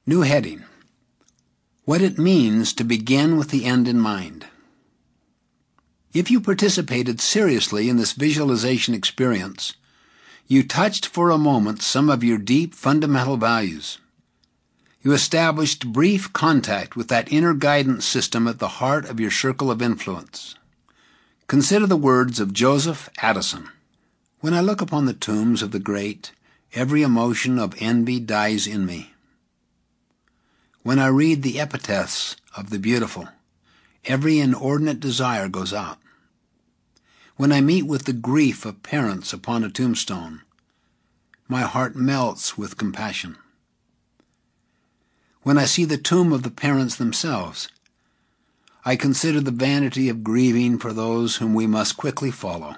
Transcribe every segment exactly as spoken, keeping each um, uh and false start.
New heading: What it means to begin with the end in mind. If you participated seriously in this visualization experience, you touched for a moment some of your deep fundamental values. You established brief contact with that inner guidance system at the heart of your circle of influence. Consider the words of Joseph Addison. When I look upon the tombs of the great, every emotion of envy dies in me. When I read the epitaphs of the beautiful, every inordinate desire goes out. When I meet with the grief of parents upon a tombstone, my heart melts with compassion. When I see the tomb of the parents themselves, I consider the vanity of grieving for those whom we must quickly follow.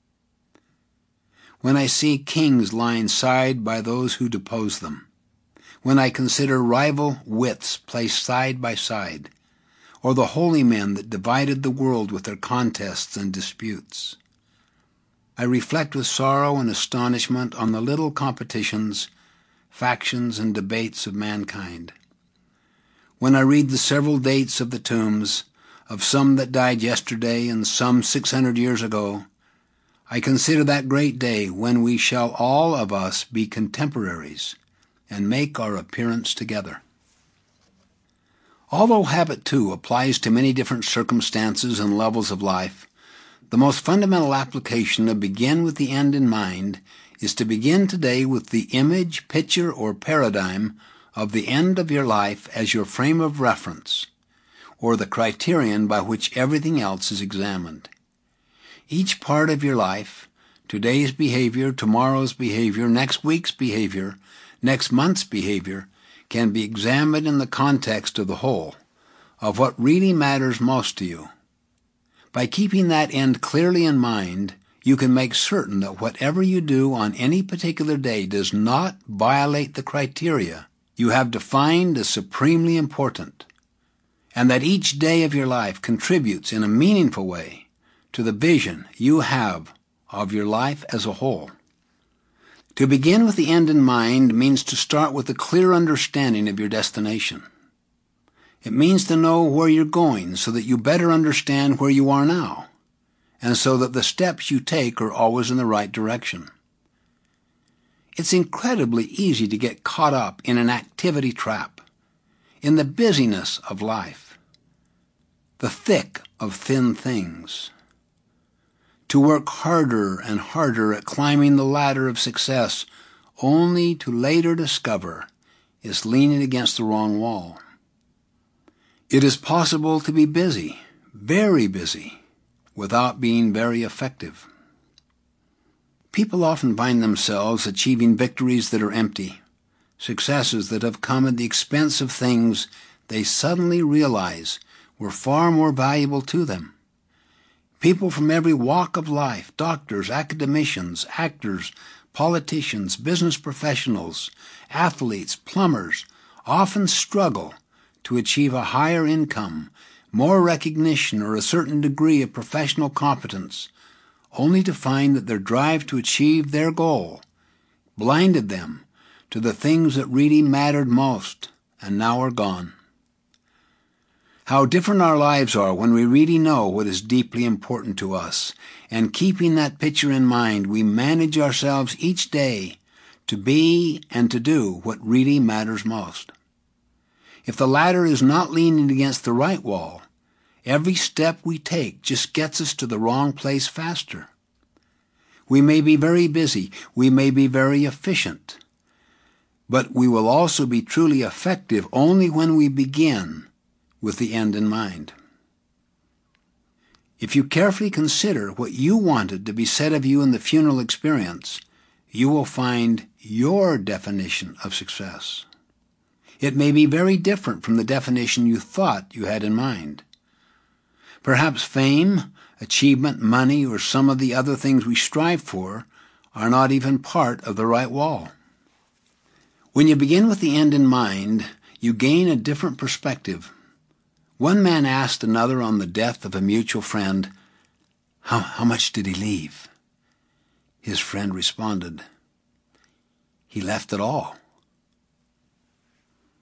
When I see kings lying side by those who depose them, when I consider rival wits placed side by side, or the holy men that divided the world with their contests and disputes, I reflect with sorrow and astonishment on the little competitions, factions, and debates of mankind. When I read the several dates of the tombs, of some that died yesterday and some six hundred years ago, I consider that great day when we shall all of us be contemporaries and make our appearance together. Although habit two applies to many different circumstances and levels of life, the most fundamental application of begin with the end in mind is to begin today with the image, picture, or paradigm of the end of your life as your frame of reference, or the criterion by which everything else is examined. Each part of your life, today's behavior, tomorrow's behavior, next week's behavior, next month's behavior, can be examined in the context of the whole, of what really matters most to you. By keeping that end clearly in mind, you can make certain that whatever you do on any particular day does not violate the criteria you have defined as supremely important, and that each day of your life contributes in a meaningful way to the vision you have of your life as a whole. To begin with the end in mind means to start with a clear understanding of your destination. It means to know where you're going so that you better understand where you are now, and so that the steps you take are always in the right direction. It's incredibly easy to get caught up in an activity trap, in the busyness of life, the thick of thin things, to work harder and harder at climbing the ladder of success, only to later discover it's leaning against the wrong wall. It is possible to be busy, very busy, without being very effective. People often find themselves achieving victories that are empty, successes that have come at the expense of things they suddenly realize were far more valuable to them. People from every walk of life, doctors, academicians, actors, politicians, business professionals, athletes, plumbers, often struggle to achieve a higher income, more recognition, or a certain degree of professional competence, only to find that their drive to achieve their goal blinded them to the things that really mattered most and now are gone. How different our lives are when we really know what is deeply important to us, and keeping that picture in mind, we manage ourselves each day to be and to do what really matters most. If the ladder is not leaning against the right wall, every step we take just gets us to the wrong place faster. We may be very busy, we may be very efficient, but we will also be truly effective only when we begin with the end in mind. If you carefully consider what you wanted to be said of you in the funeral experience, you will find your definition of success. It may be very different from the definition you thought you had in mind. Perhaps fame, achievement, money, or some of the other things we strive for are not even part of the right wall. When you begin with the end in mind, you gain a different perspective. One man asked another on the death of a mutual friend, How, how much did he leave? His friend responded, He left it all.